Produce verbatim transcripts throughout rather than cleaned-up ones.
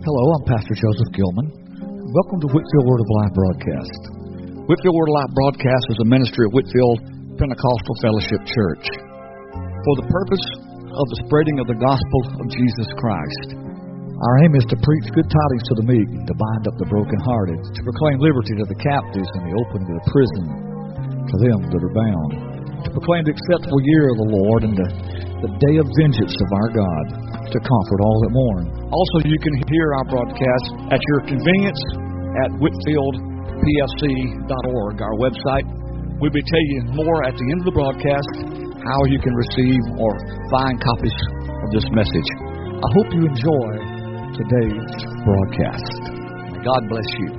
Hello, I'm Pastor Joseph Gilman. Welcome to Whitfield Word of Life broadcast. Whitfield Word of Life broadcast is a ministry of Whitfield Pentecostal Fellowship Church for the purpose of the spreading of the gospel of Jesus Christ. Our aim is to preach good tidings to the meek, to bind up the brokenhearted, to proclaim liberty to the captives and the opening of the prison to them that are bound, to proclaim the acceptable year of the Lord and the, the day of vengeance of our God, to comfort all that mourn. Also, you can hear our broadcast at your convenience at whitfield p f c dot org, our website. We'll be telling you more at the end of the broadcast how you can receive or find copies of this message. I hope you enjoy today's broadcast. God bless you.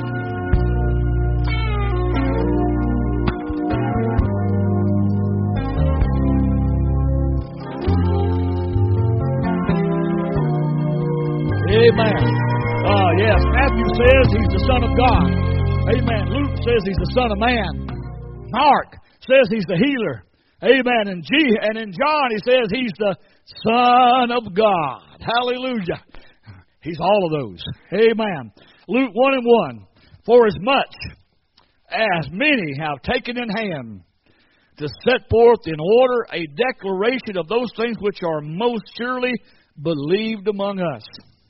Amen. Uh, yes, Matthew says he's the Son of God. Amen. Luke says he's the Son of Man. Mark says he's the healer. Amen. And, G, and in John he says he's the Son of God. Hallelujah. He's all of those. Amen. Luke one and one. For as much as many have taken in hand to set forth in order a declaration of those things which are most surely believed among us,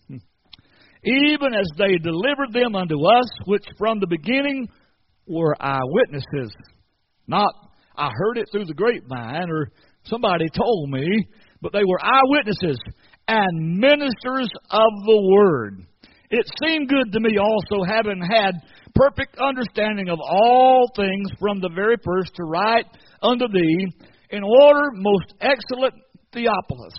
even as they delivered them unto us, which from the beginning were eyewitnesses. Not, I heard it through the grapevine, or somebody told me, but they were eyewitnesses and ministers of the word. It seemed good to me also, having had perfect understanding of all things from the very first, to write unto thee in order, most excellent Theophilus,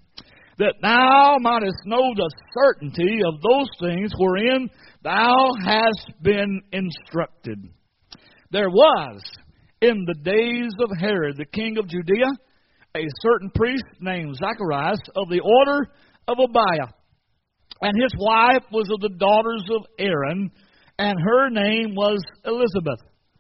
that thou mightest know the certainty of those things wherein thou hast been instructed. There was in the days of Herod, the king of Judea, a certain priest named Zacharias of the order of Abiah, and his wife was of the daughters of Aaron, and her name was Elizabeth.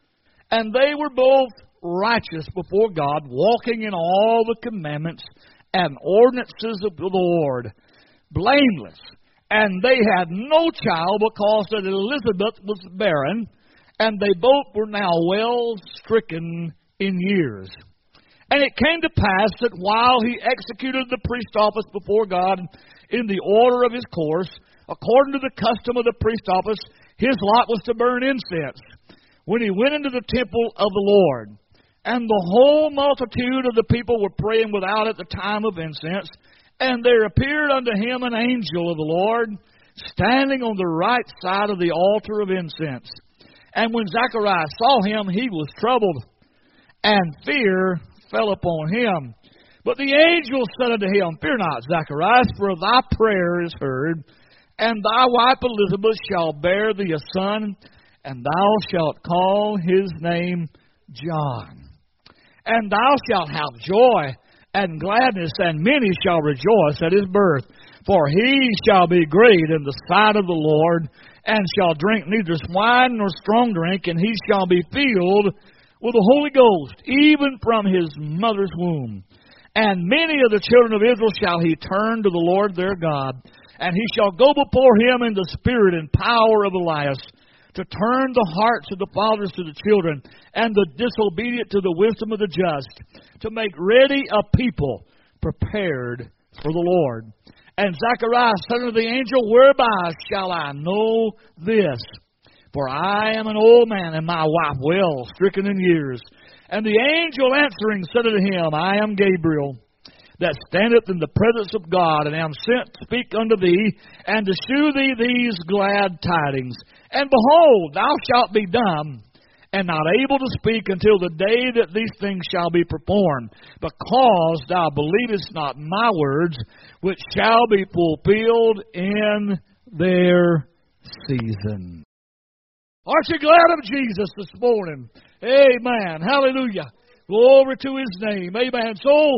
And they were both righteous before God, walking in all the commandments and ordinances of the Lord, blameless. And they had no child, because that Elizabeth was barren, and they both were now well stricken in years. And it came to pass that while he executed the priest office before God in the order of his course, according to the custom of the priest office, his lot was to burn incense, when he went into the temple of the Lord. And the whole multitude of the people were praying without at the time of incense. And there appeared unto him an angel of the Lord, standing on the right side of the altar of incense. And when Zacharias saw him, he was troubled, and fear fell upon him. But the angel said unto him, Fear not, Zacharias, for thy prayer is heard, and thy wife Elizabeth shall bear thee a son, and thou shalt call his name John. And thou shalt have joy and gladness, and many shall rejoice at his birth. For he shall be great in the sight of the Lord, and shall drink neither wine nor strong drink, and he shall be filled with the Holy Ghost, even from his mother's womb. And many of the children of Israel shall he turn to the Lord their God, and he shall go before him in the spirit and power of Elias, to turn the hearts of the fathers to the children, and the disobedient to the wisdom of the just, to make ready a people prepared for the Lord. And Zacharias said unto the angel, Whereby shall I know this? For I am an old man, and my wife well stricken in years. And the angel answering said unto him, I am Gabriel, that standeth in the presence of God, and am sent to speak unto thee, and to shew thee these glad tidings. And behold, thou shalt be dumb, and not able to speak until the day that these things shall be performed, because thou believest not my words, which shall be fulfilled in their season. Aren't you glad of Jesus this morning? Amen. Hallelujah. Glory to his name. Amen. So,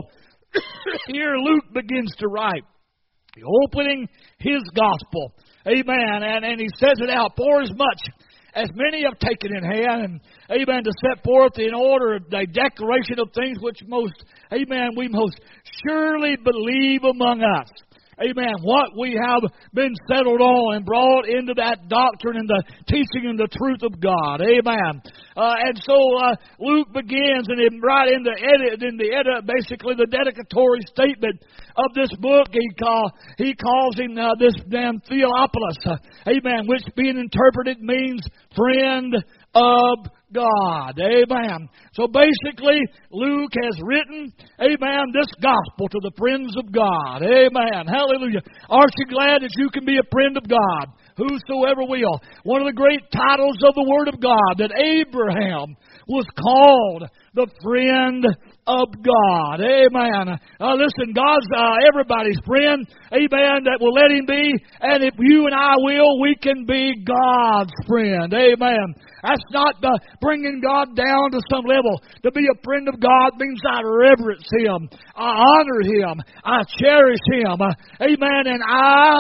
here Luke begins to write, opening his gospel. Amen. And, and he says it out, For as much as many have taken in hand, and amen, to set forth in order a declaration of things which most, amen, we most surely believe among us. amen, what we have been settled on and brought into that doctrine and the teaching and the truth of God. Amen. Uh, and so uh, Luke begins, and in, right in the edit, in the edit, basically the dedicatory statement of this book, he call he calls him uh, this damn Theophilus, uh, amen, which being interpreted means friend of God. Amen. So basically, Luke has written, amen, this gospel to the friends of God. Amen. Hallelujah. Aren't you glad that you can be a friend of God? Whosoever will. One of the great titles of the Word of God, that Abraham was called the friend of God. Amen. Uh, listen, God's uh, everybody's friend. Amen. That will let Him be. And if you and I will, we can be God's friend. Amen. That's not uh, bringing God down to some level. To be a friend of God means I reverence Him. I honor Him. I cherish Him. Uh, amen. And I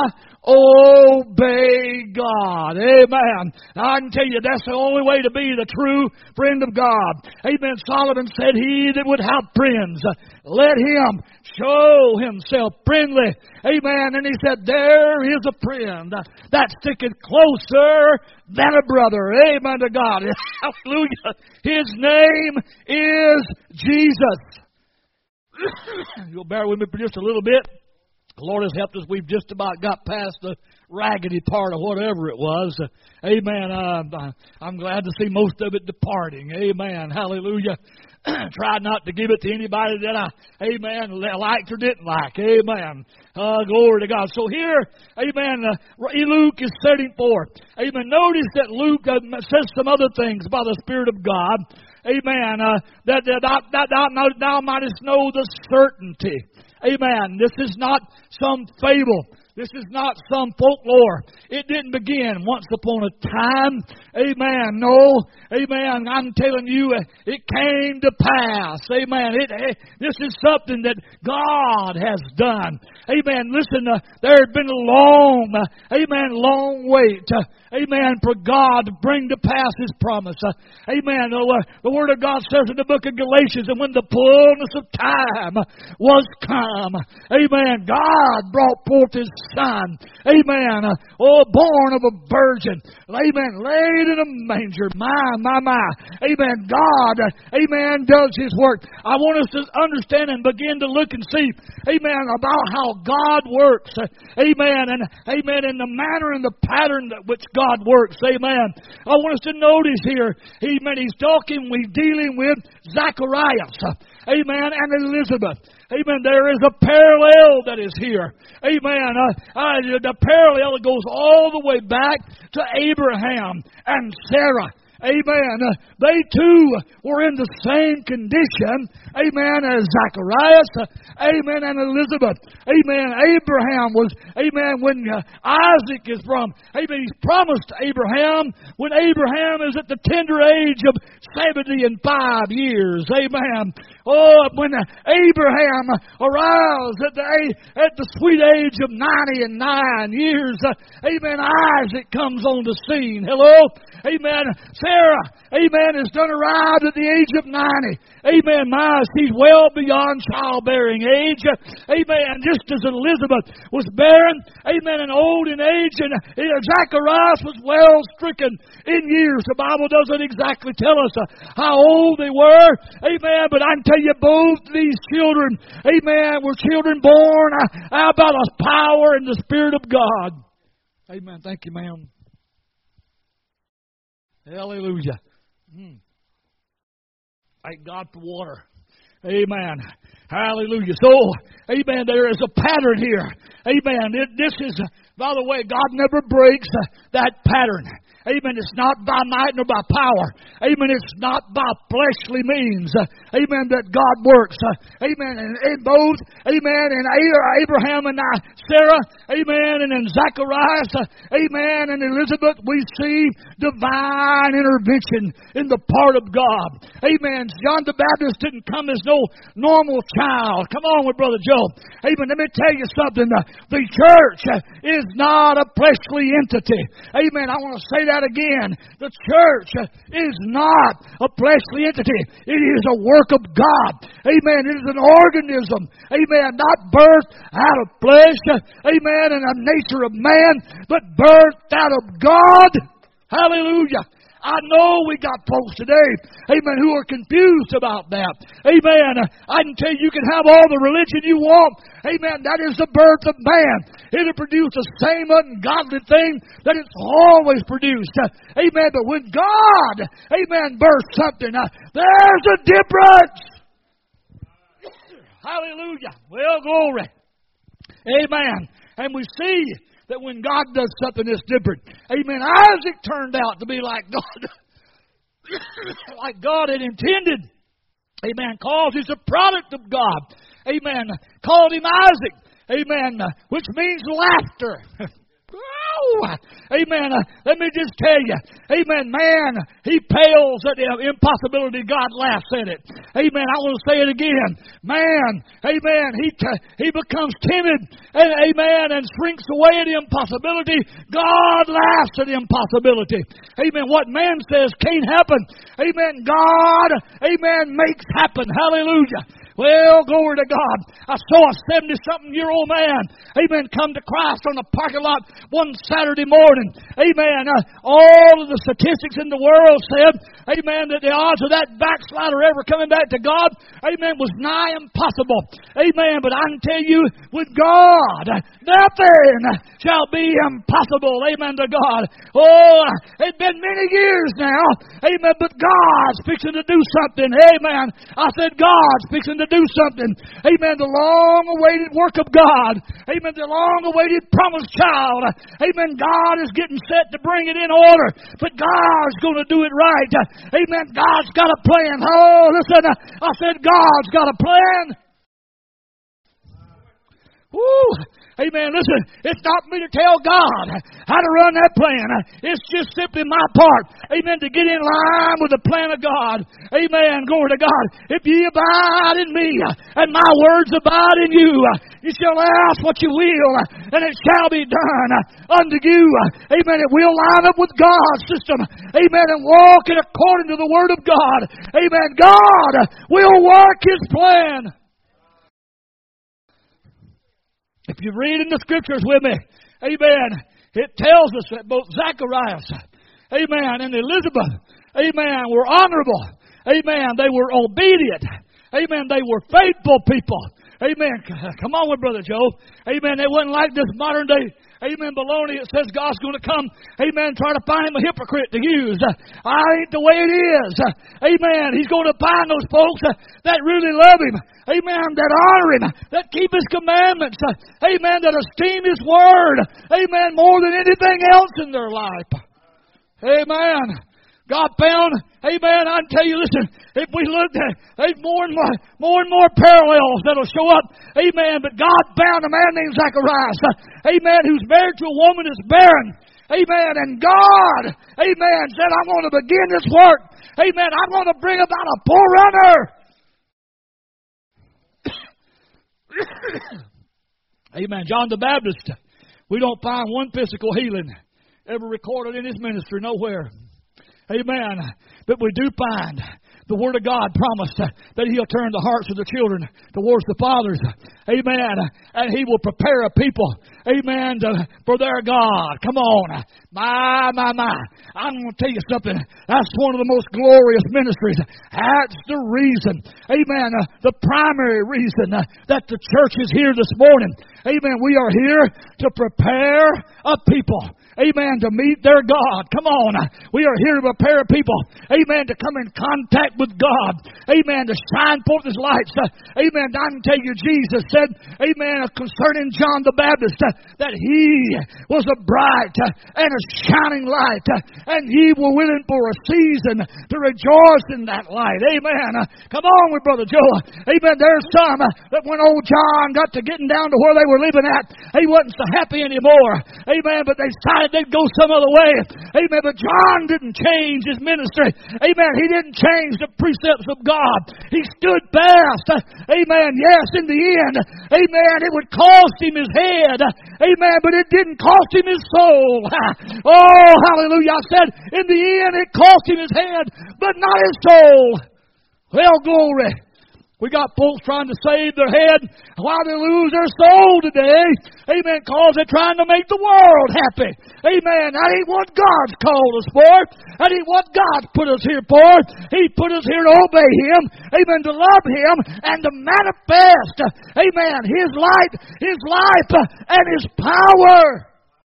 obey God. Amen. Now, I can tell you that's the only way to be the true friend of God. Amen. Solomon said, he that would have friends, let him show himself friendly. Amen. And he said, there is a friend that sticketh closer than a brother. Amen to God. Hallelujah. His name is Jesus. You'll bear with me for just a little bit. The Lord has helped us. We've just about got past the raggedy part of whatever it was. Amen. Uh, I'm glad to see most of it departing. Amen. Hallelujah. Tried not to give it to anybody that I, amen, liked or didn't like. Amen. Uh, glory to God. So here, amen, uh, Luke is setting forth. Amen. Notice that Luke uh, says some other things by the Spirit of God. Amen. Uh, that, that, that, that thou, thou mightest know the certainty. Amen. This is not some fable. This is not some folklore. It didn't begin once upon a time. Amen. No. Amen. I'm telling you, it came to pass. Amen. It, it, this is something that God has done. Amen. Listen, uh, there had been a long, uh, amen, long wait. Uh, amen. For God to bring to pass His promise. Uh, amen. Uh, the Word of God says in the book of Galatians, and when the fullness of time was come, amen, God brought forth His Son. Amen. Uh, oh, born of a virgin. Amen. Laid in a manger. My, my, my. Amen. God, uh, amen, does His work. I want us to understand and begin to look and see, amen, about how God works. Uh, amen. And amen. In the manner and the pattern that which God works. Amen. I want us to notice here, amen, He's talking, we're dealing with Zacharias. Uh, amen. And Elizabeth. Amen. There is a parallel that is here. Amen. Uh, uh, the parallel goes all the way back to Abraham and Sarah. Amen. Uh, they too were in the same condition. Amen. As Zacharias. Uh, amen. And Elizabeth. Amen. Abraham was, amen, when uh, Isaac is from, amen, he's promised to Abraham when Abraham is at the tender age of seventy and five years. Amen. Oh, when uh, Abraham arrives at the, at the sweet age of ninety and nine years, uh, amen, Isaac comes on the scene. Hello? Amen. Sarah, amen, has done arrived at the age of ninety. Amen. My, she's well beyond childbearing age. Amen. Just as Elizabeth was barren, amen, and old in age, and Zacharias was well stricken in years. The Bible doesn't exactly tell us how old they were. Amen. But I can tell you both these children, amen, were children born out by the power and the Spirit of God. Amen. Thank you, ma'am. Hallelujah. Mm. Thank God for water. Amen. Hallelujah. So, amen, there is a pattern here. Amen. It, this is, by the way, God never breaks uh, that pattern. Amen. It's not by might nor by power. Amen. It's not by fleshly means. Uh, amen. That God works. Uh, amen. And in both, amen, and Abraham and Sarah, amen, and in Zacharias, uh, amen, and Elizabeth, we see divine intervention in the part of God. Amen. John the Baptist didn't come as no normal child. Come on with Brother Joe. Amen. Let me tell you something. The, the church is not a fleshly entity. Amen. I want to say that that again. The church is not a fleshly entity. It is a work of God. Amen. It is an organism. Amen. Not birthed out of flesh. Amen. And a nature of man, but birthed out of God. Hallelujah. I know we got folks today, amen, who are confused about that. Amen. I can tell you, you can have all the religion you want. Amen. That is the birth of man. It'll produce the same ungodly thing that it's always produced. Amen. But when God, amen, births something, there's a difference. Hallelujah. Well, glory. Amen. And we see that when God does something that's different, amen, Isaac turned out to be like God, like God had intended. Amen. Cause he's a product of God. Amen. Called him Isaac. Amen. Which means laughter. Amen. Uh, let me just tell you. Amen. Man, he pales at the impossibility. God laughs at it. Amen. I want to say it again. Man, amen. He t- he becomes timid and amen and shrinks away at the impossibility. God laughs at the impossibility. Amen. What man says can't happen. Amen. God, amen, makes happen. Hallelujah. Well, glory to God. I saw a seventy-something-year-old man, amen, come to Christ on the parking lot one Saturday morning. Amen. Uh, all of the statistics in the world said, amen, that the odds of that backslider ever coming back to God, amen, was nigh impossible. Amen. But I can tell you, with God, nothing shall be impossible. Amen to God. Oh, it's been many years now. Amen. But God's fixing to do something. Amen. I said God's fixing to do something. Amen. The long-awaited work of God. Amen. The long-awaited promised child. Amen. God is getting set to bring it in order. But God's going to do it right. Amen. God's got a plan. Oh, listen. I said God's got a plan. Woo! Amen. Listen, it's not me to tell God how to run that plan. It's just simply my part. Amen. To get in line with the plan of God. Amen. Glory to God. If ye abide in me and my words abide in you, you shall ask what you will and it shall be done unto you. Amen. It will line up with God's system. Amen. And walk it according to the word of God. Amen. God will work His plan. If you read in the Scriptures with me, amen, it tells us that both Zacharias, amen, and Elizabeth, amen, were honorable. Amen, they were obedient. Amen, they were faithful people. Amen. Come on with Brother Joe. Amen, they wasn't like this modern day, amen, baloney. It says God's going to come, amen, try to find him a hypocrite to use. I ain't the way it is. Amen, He's going to find those folks that really love Him. Amen, that honor Him, that keep His commandments. Amen, that esteem His word. Amen, more than anything else in their life. Amen. God found, amen, I can tell you, listen, if we look, there's more and more, more and more parallels that'll show up. Amen, but God found a man named Zacharias, amen, who's married to a woman that's barren. Amen, and God, amen, said, I'm going to begin this work. Amen, I'm going to bring about a forerunner. Amen. John the Baptist, we don't find one physical healing ever recorded in his ministry nowhere. Amen. But we do find the Word of God promised that He'll turn the hearts of the children towards the fathers. Amen. And He will prepare a people. Amen. To, for their God. Come on. My, my, my. I'm going to tell you something. That's one of the most glorious ministries. That's the reason. Amen. The primary reason that the church is here this morning. Amen. We are here to prepare a people. Amen. To meet their God. Come on. We are here to prepare people. Amen. To come in contact with God. Amen. To shine forth His lights. Amen. I can tell you, Jesus said, amen, concerning John the Baptist, that he was a bright and a shining light. And ye were willing for a season to rejoice in that light. Amen. Come on with Brother Joe. Amen. There's some that when old John got to getting down to where they were living at, he wasn't so happy anymore. Amen. But they decided they'd go some other way. Amen. But John didn't change his ministry. Amen. He didn't change the the precepts of God. He stood fast. Amen. Yes, in the end, amen, it would cost him his head. Amen, but it didn't cost him his soul. Oh, hallelujah. I said, in the end, it cost him his head, but not his soul. Well, glory. We got folks trying to save their head while they lose their soul today. Amen. Because they're trying to make the world happy. Amen. That ain't what God's called us for. That ain't what God put us here for. He put us here to obey Him. Amen. To love Him and to manifest. Amen. His light, His life, and His power.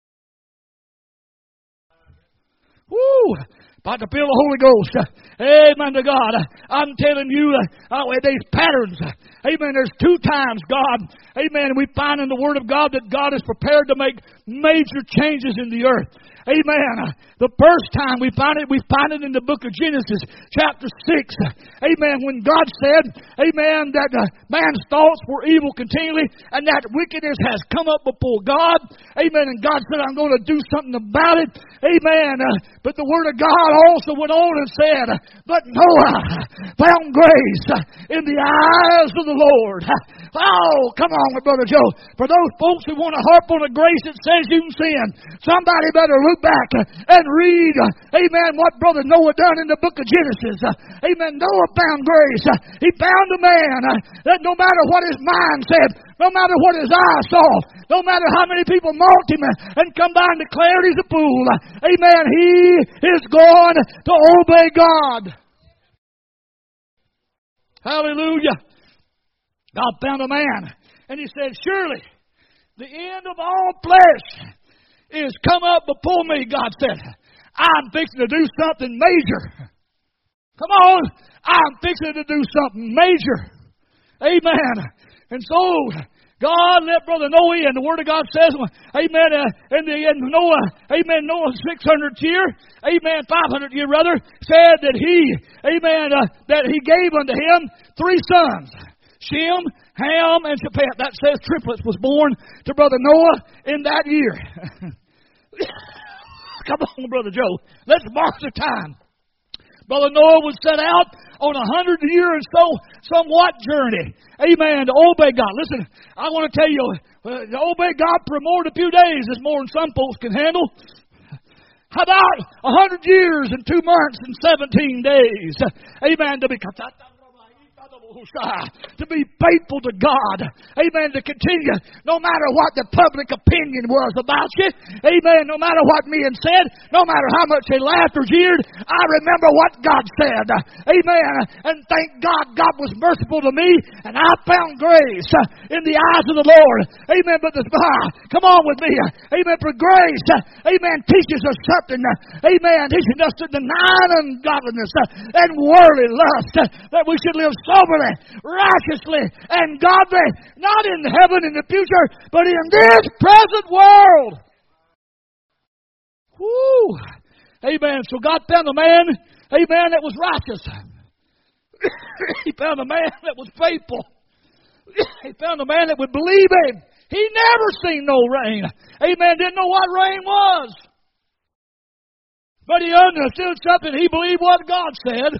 Woo! About to feel the Holy Ghost. Amen to God. I'm telling you, uh, there's patterns. Amen. There's two times God, amen, we find in the Word of God that God is prepared to make major changes in the earth. Amen. The first time we find it, we find it in the book of Genesis, chapter six. Amen. When God said, amen, that uh, man's thoughts were evil continually and that wickedness has come up before God. Amen. And God said, I'm going to do something about it. Amen. Uh, but the Word of God also went on and said, but Noah found grace in the eyes of the Lord. Oh, come on, Brother Joe. For those folks who want to harp on a grace that says you can sin, somebody better look back and read, amen, what Brother Noah done in the book of Genesis. Amen. Noah found grace. He found a man that no matter what his mind said, no matter what his eyes saw, no matter how many people mocked him and come by and declared he's a fool, amen, he is going to obey God. Hallelujah. God found a man, and He said, surely the end of all flesh is come up before me, God said. I'm fixing to do something major. Come on. I'm fixing to do something major. Amen. And so, God let Brother Noah in. The Word of God says, amen, uh, in the in Noah, amen, Noah's six hundredth year, amen, five hundredth year rather, said that he, amen, uh, that he gave unto him three sons. Shem, Ham, and Japheth. That says triplets was born to Brother Noah in that year. Come on, Brother Joe. Let's mark the time. Brother Noah was set out on a hundred year and so somewhat journey. Amen. To obey God. Listen, I want to tell you, uh, to obey God for more than a few days is more than some folks can handle. How about a hundred years and two months and seventeen days? Amen. To be to be faithful to God. Amen. To continue no matter what the public opinion was about you. Amen. No matter what men said. No matter how much they laughed or jeered. I remember what God said. Amen. And thank God God was merciful to me. And I found grace in the eyes of the Lord. Amen. But the, ah, come on with me. Amen. For grace. Amen. Teaches us something. Amen. Teaching us to deny ungodliness and worldly lust. That we should live soberly, righteously, and godly, not in heaven in the future, but in this present world. Woo! Amen. So God found a man, amen, that was righteous. He found a man that was faithful. He found a man that would believe Him. He never seen no rain. Amen. Didn't know what rain was. But he understood something. He believed what God said.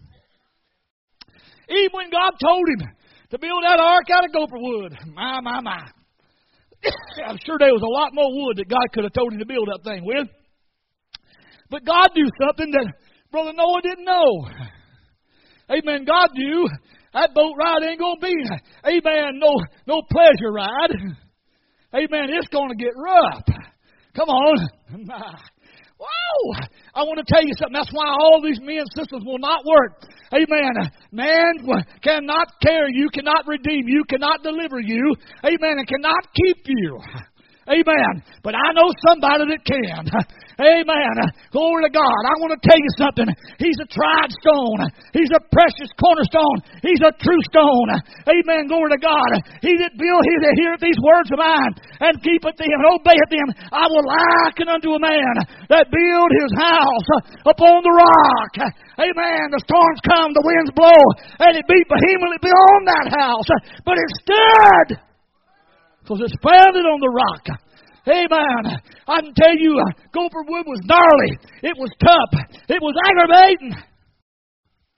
Even when God told him to build that ark out of gopher wood. My, my, my. I'm sure there was a lot more wood that God could have told him to build that thing with. But God knew something that Brother Noah didn't know. Amen. God knew that boat ride ain't going to be, amen, no, no pleasure ride. Amen. It's going to get rough. Come on. Whoa! I want to tell you something. That's why all these men systems will not work. Amen. Man cannot carry you, cannot redeem you, cannot deliver you. Amen. And cannot keep you. Amen. But I know somebody that can. Amen. Glory to God. I want to tell you something. He's a tried stone. He's a precious cornerstone. He's a true stone. Amen. Glory to God. He that build, he that heareth these words of mine and keepeth them and obeyeth them, I will liken unto a man that build his house upon the rock. Amen. The storms come, the winds blow, and it beat vehemently beyond that house. But it stood. Because it's founded on the rock. Amen. I can tell you, uh, gopher wood was gnarly. It was tough. It was aggravating.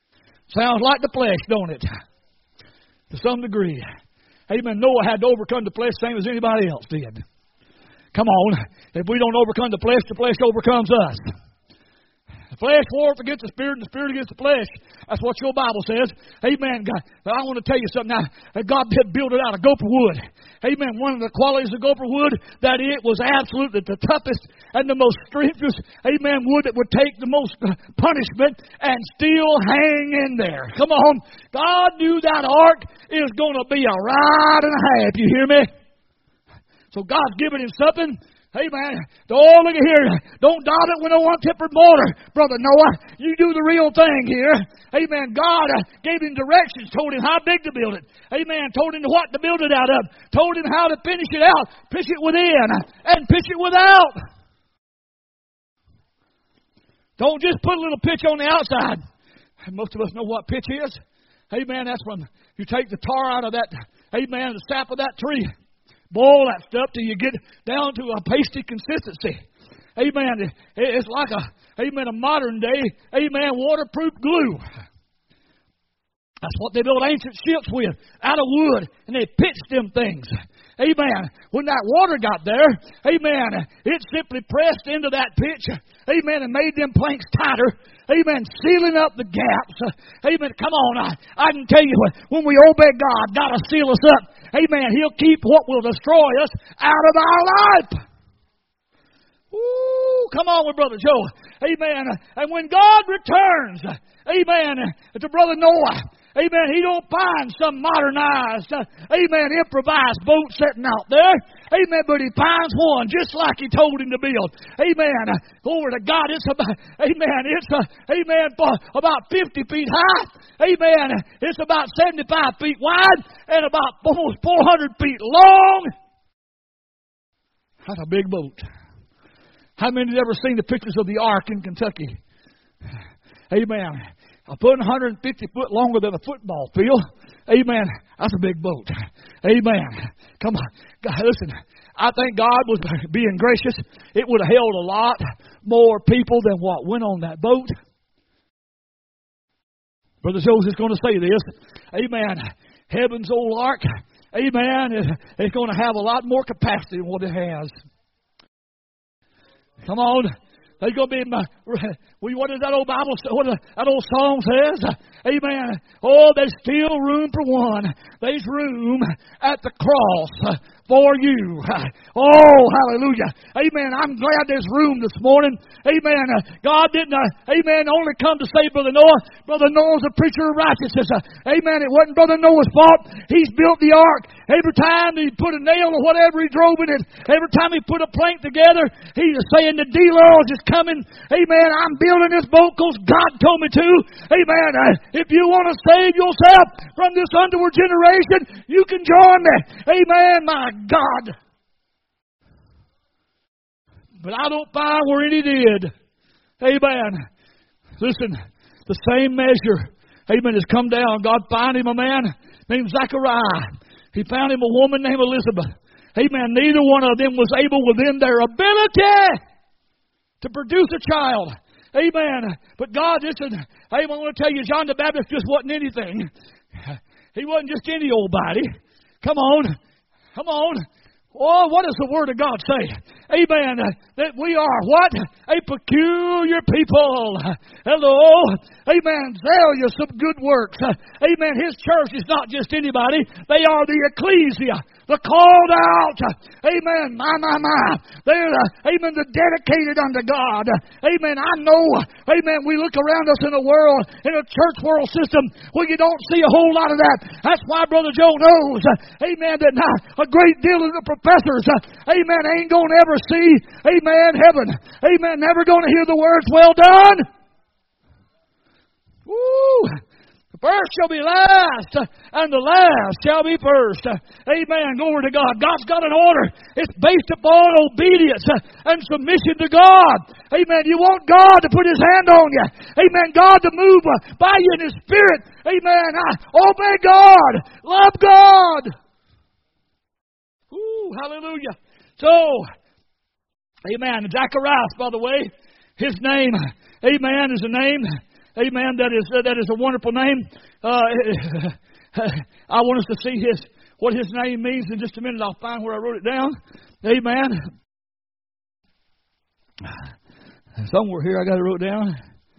Sounds like the flesh, don't it? To some degree. Amen. Noah had to overcome the flesh same as anybody else did. Come on. If we don't overcome the flesh, the flesh overcomes us. The flesh warreth against the spirit, and the spirit against the flesh. That's what your Bible says. Amen. God, I want to tell you something now. God did build it out of gopher wood. Amen. One of the qualities of gopher wood, that it was absolutely the toughest and the most strenuous, amen, wood that would take the most punishment and still hang in there. Come on. God knew that ark is going to be a ride and a half. You hear me? So God's giving him something. Amen. Oh, look at here. Don't dot it with a one-tempered mortar, Brother Noah. You do the real thing here. Amen. God uh, gave him directions, told him how big to build it. Amen. Told him what to build it out of. Told him how to finish it out. Pitch it within and pitch it without. Don't just put a little pitch on the outside. Most of us know what pitch is. Amen. That's when you take the tar out of that, amen, the sap of that tree. Boil that stuff till you get down to a pasty consistency. Amen. It's like a, amen, a modern day, amen, waterproof glue. That's what they built ancient ships with, out of wood, and they pitched them things. Amen. When that water got there, amen, it simply pressed into that pitch, amen, and made them planks tighter, amen, sealing up the gaps. Amen. Come on, I, I can tell you, when we obey God, God will seal us up. Amen. He'll keep what will destroy us out of our life. Ooh, come on with Brother Joe. Amen. And when God returns, amen, to Brother Noah, amen, he don't find some modernized, amen, improvised boat sitting out there. Amen, but he finds one just like he told him to build. Amen. Glory to God. It's about, amen, it's, a, amen, about fifty feet high. Amen. It's about seventy-five feet wide and about almost four hundred feet long. That's a big boat. How many have ever seen the pictures of the Ark in Kentucky? Amen. A foot one hundred fifty foot longer than a football field. Amen. That's a big boat. Amen. Come on. God, listen, I think God was being gracious. It would have held a lot more people than what went on that boat. Brother Joseph's going to say this. Amen. Heaven's old ark, amen, it's going to have a lot more capacity than what it has. Come on. There's going to be, my, what does that old Bible, what that old song says? Amen. Oh, there's still room for one. There's room at the cross for you. Oh, hallelujah. Amen. I'm glad there's room this morning. Amen. God didn't, uh, amen, only come to save Brother Noah. Brother Noah's a preacher of righteousness. Uh, amen. It wasn't Brother Noah's fault. He's built the ark. Every time he put a nail or whatever he drove in it, every time he put a plank together, he was saying the D-Lord is coming. Amen. I'm building this boat because God told me to. Amen. Uh, if you want to save yourself from this underworld generation, you can join me. Amen. My God. But I don't find where any did. Amen. Listen, the same measure, amen, has come down. God found him a man named Zachariah. He found him a woman named Elizabeth. Amen. Neither one of them was able within their ability to produce a child. Amen. But God, listen, I want to tell you, John the Baptist just wasn't anything. He wasn't just any old body. Come on. Come on. Oh, what does the Word of God say? Amen. That we are what? A peculiar people. Hello. Amen. Zealous of good works. Amen. His church is not just anybody. They are the ecclesia. The called out. Amen. My, my, my. They're, uh, amen, the dedicated unto God. Amen. I know, amen, we look around us in a world, in a church world system, where you don't see a whole lot of that. That's why Brother Joe knows, amen, that uh, a great deal of the professors, uh, amen, ain't going to ever see, amen, heaven. Amen. Never going to hear the words, well done. Woo. First shall be last, and the last shall be first. Amen. Glory to God. God's got an order. It's based upon obedience and submission to God. Amen. You want God to put His hand on you. Amen. God to move by you in His Spirit. Amen. Obey God. Love God. Ooh, hallelujah. So, amen. Zacharias, by the way, his name, amen, is a name, Amen. That is that is a wonderful name. Uh, I want us to see his what his name means in just a minute. I'll find where I wrote it down. Amen. Somewhere here I got it wrote down.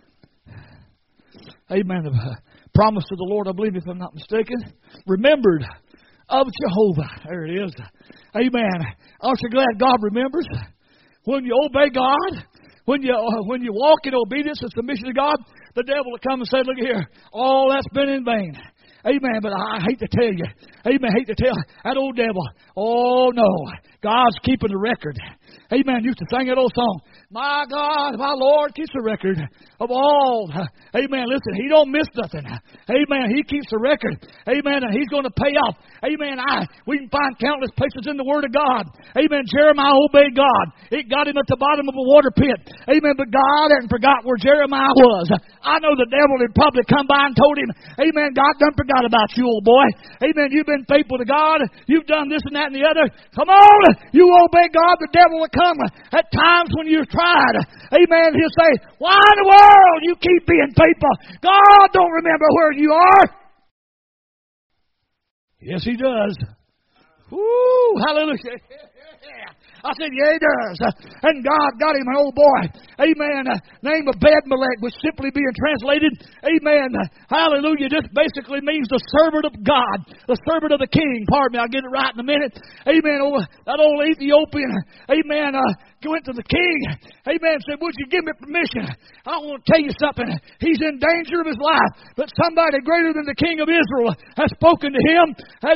Amen. The promise of the Lord, I believe, if I'm not mistaken. Remembered of Jehovah. There it is. Amen. Aren't you glad God remembers? When you obey God, when you uh, when you walk in obedience and submission to God, the devil will come and say, look here, all that's been in vain. Amen. But I hate to tell you. Amen. I hate to tell that old devil. Oh, no. God's keeping the record. Amen. Used to sing that old song. My God, my Lord keeps a record of all. Amen. Listen, He don't miss nothing. Amen. He keeps a record. Amen. And He's going to pay off. Amen. I we can find countless places in the Word of God. Amen. Jeremiah obeyed God. It got him at the bottom of a water pit. Amen. But God hadn't forgot where Jeremiah was. I know the devil had probably come by and told him, amen, God done forgot about you, old boy. Amen. You've been faithful to God. You've done this and that and the other. Come on. You obey God. The devil will come at times when you're tried. Amen. He'll say, why in the world you keep being faithful? God don't remember where you are. Yes, He does. Woo, hallelujah. I said, yeah, He does. And God got him an old boy. Amen. Name of Ebed-Melech, which simply being translated, amen, hallelujah, just basically means the servant of God. The servant of the king. Pardon me, I'll get it right in a minute. Amen. Oh, that old Ethiopian, amen, uh, went to the king. Amen. Said, would you give me permission? I want to tell you something. He's in danger of his life. But somebody greater than the king of Israel has spoken to him.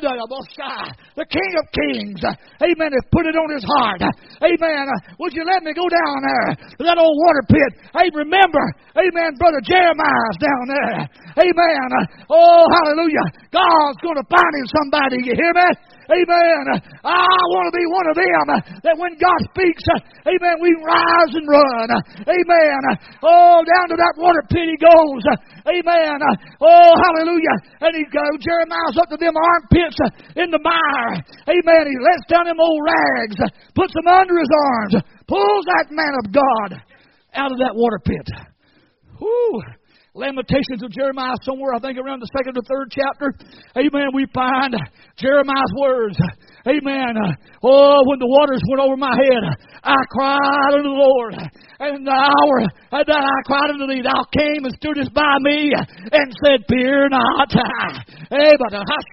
The king of kings. Amen. Has put it on his heart. Amen. Would you let me go down there to that old water pit? Hey, remember. Amen. Brother Jeremiah's down there. Amen. Oh, hallelujah. God's going to find him somebody. You hear me? Amen. I want to be one of them that when God speaks, amen, we rise and run. Amen. Oh, down to that water pit he goes. Amen. Oh, hallelujah. And he goes, Jeremiah's up to them armpits in the mire. Amen. He lets down them old rags, puts them under his arms, pulls that man of God out of that water pit. Whoo. Lamentations of Jeremiah, somewhere I think around the second or third chapter. Amen. We find Jeremiah's words. Amen. Oh, when the waters went over my head, I cried unto the Lord. And in the hour that I cried unto thee, thou came and stoodest by me and said, fear not. Amen.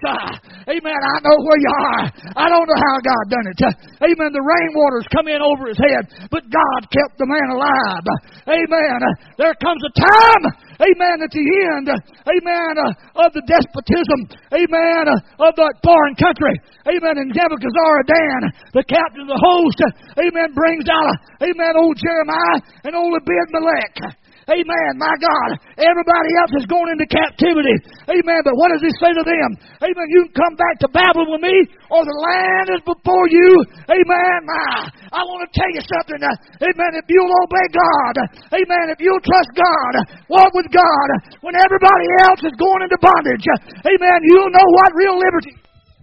I know where you are. I don't know how God done it. Amen. The rain waters come in over his head, but God kept the man alive. Amen. There comes a time, amen, at the end, amen, uh, of the despotism, amen, uh, of that foreign country, amen, and Nebuchadnezzar, the captain of the host, amen, brings out, amen, old Jeremiah and old Ebed-Melech. Amen, my God. Everybody else is going into captivity. Amen, but what does he say to them? Amen, you can come back to Babylon with me, or the land is before you. Amen, my, I want to tell you something. Amen, if you'll obey God, amen, if you'll trust God, walk with God, when everybody else is going into bondage, amen, you'll know what real liberty.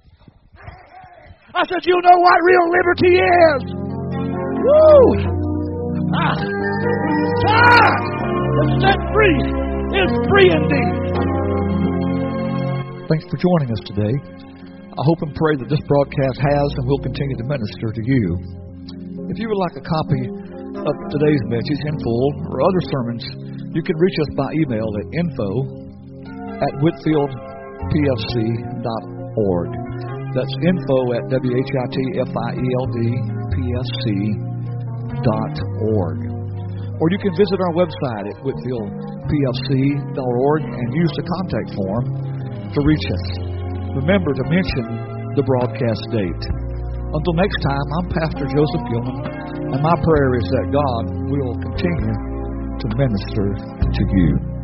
I said, you'll know what real liberty is. Woo! Ah. Ah! Set free is free indeed. Thanks for joining us today. I hope and pray that this broadcast has and will continue to minister to you. If you would like a copy of today's message in full or other sermons, you can reach us by email at info at whitfield p f c dot org. That's info at w h i t f i e l d p f c dot org. Or you can visit our website at whitfield p f c dot org and use the contact form to reach us. Remember to mention the broadcast date. Until next time, I'm Pastor Joseph Gilman, and my prayer is that God will continue to minister to you.